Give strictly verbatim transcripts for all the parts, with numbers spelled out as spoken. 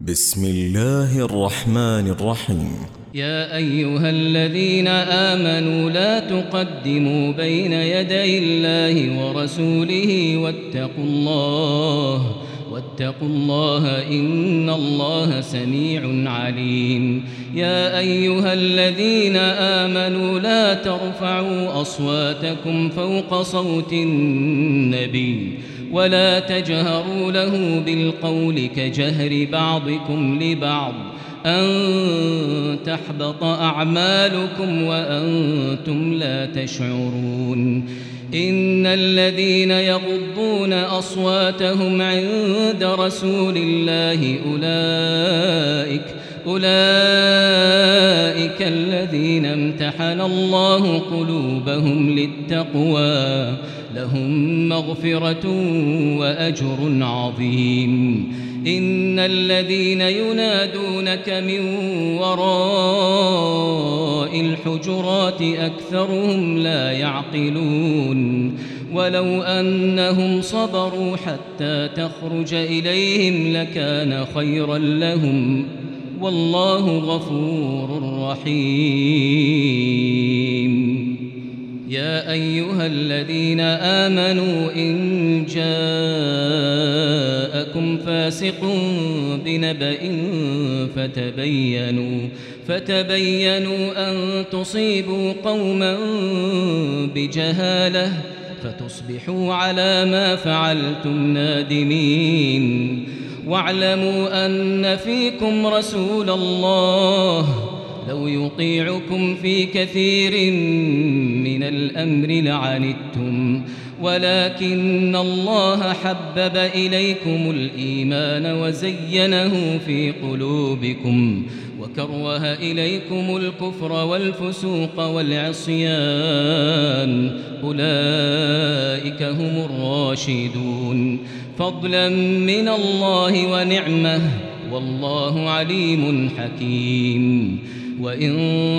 بسم الله الرحمن الرحيم. يا أيها الذين آمنوا لا تقدموا بين يدي الله ورسوله واتقوا الله واتقوا الله إن الله سميع عليم. يا أيها الذين آمنوا لا ترفعوا أصواتكم فوق صوت النبي ولا تجهروا له بالقول كجهر بعضكم لبعض أن تحبط أعمالكم وأنتم لا تشعرون. إن الذين يغضون أصواتهم عند رسول الله أولئك أولئك الذين امتحن الله قلوبهم للتقوى لهم مغفرة وأجر عظيم. إن الذين ينادونك من وراء الحجرات أكثرهم لا يعقلون. ولو أنهم صبروا حتى تخرج إليهم لكان خيرا لهم والله غفور رحيم. يا أيها الذين آمنوا إن جاءكم فاسق بنبأ فتبينوا فتبينوا أن تصيبوا قوما بجهالة فتصبحوا على ما فعلتم نادمين. واعلموا أن فيكم رسول الله لو يطيعكم في كثير من الأمر لعنتم ولكن الله حبب إليكم الإيمان وزينه في قلوبكم وكره إليكم الكفر والفسوق والعصيان أولئك هم الراشدون فضلا من الله ونعمه والله عليم حكيم. وإن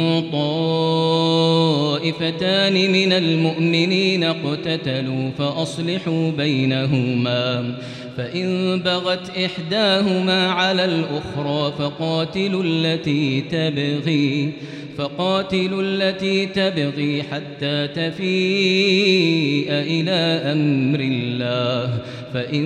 طائفتان من المؤمنين اقتتلوا فأصلحوا بينهما فإن بغت إحداهما على الأخرى فقاتلوا التي تبغي فقاتلوا التي تبغي حتى تفيء إلى أمر الله فإن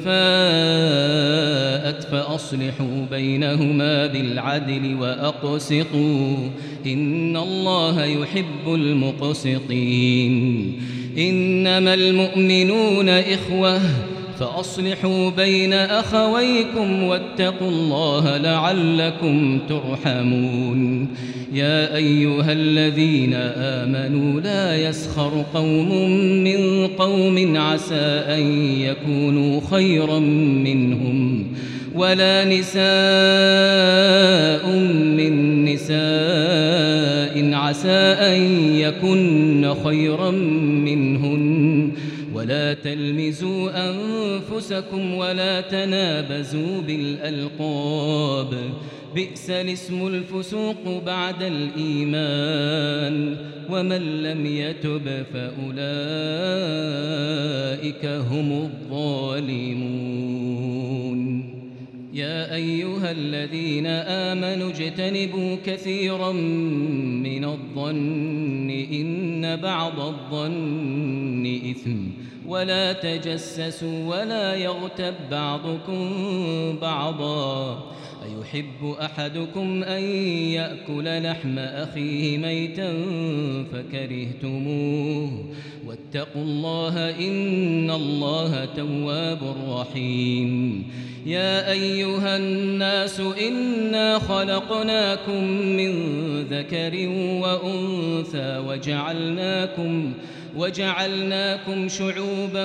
فاءت فأصلحوا بينهما بالعدل وأقسطوا إن الله يحب المقسطين. إنما المؤمنون إخوة فأصلحوا بين أخويكم واتقوا الله لعلكم ترحمون. يا أيها الذين آمنوا لا يسخر قوم من قوم عسى أن يكونوا خيرا منهم ولا نساء من نساء عسى أن يكن خيرا منهن ولا تلمزوا أنفسكم ولا تنابزوا بالألقاب بئس الاسم الفسوق بعد الإيمان ومن لم يتب فأولئك هم الظالمون. يا أيها الذين آمنوا اجتنبوا كثيرا من الظن إن بعض الظن إثم ولا تجسسوا ولا يغتب بعضكم بعضا أيحب أحدكم أن يأكل لحم أخيه ميتا فكرهتموه واتقوا الله إن الله تواب رحيم. يا أيها الناس إنا خلقناكم من ذكر وأنثى وجعلناكم وجعلناكم شعوبا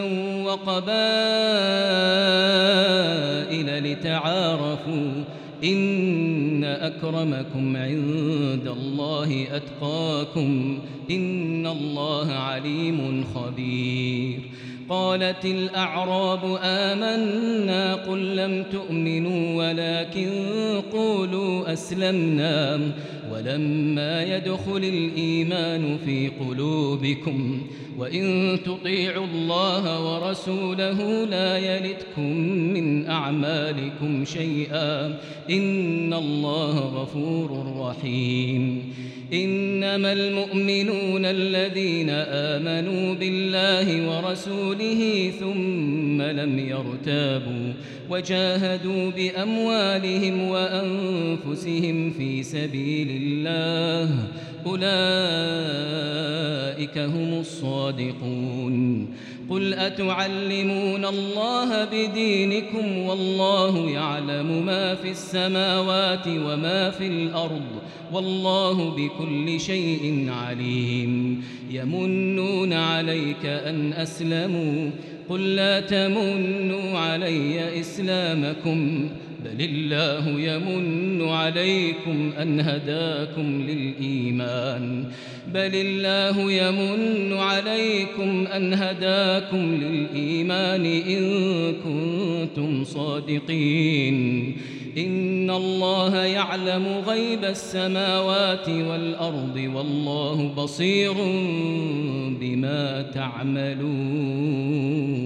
وقبائل لتعارفوا إن أكرمكم عند الله أتقاكم إن الله عليم خبير. قالت الأعراب آمنا قل لم تؤمنوا ولكن قولوا أسلمنا ولما يدخل الإيمان في قلوبكم وإن تطيعوا الله ورسوله لا يلتكم من أعمالكم شيئا إن الله غفور رحيم إنما المؤمنون الذين آمنوا بالله ورسوله ثم لم يرتابوا وجاهدوا بأموالهم وأنفسهم في سبيل الله أولئك هم الصادقون قل أتعلمون الله بدينكم والله يعلم ما في السماوات وما في الأرض والله بكل شيء عليم يمنون عليك أن أسلموا قل لا تمنوا علي إسلامكم بل الله يمن عليكم أن هداكم للإيمان بل الله يمن عليكم أن هداكم للإيمان إن كنتم صادقين إن الله يعلم غيب السماوات والأرض والله بصير بما تعملون.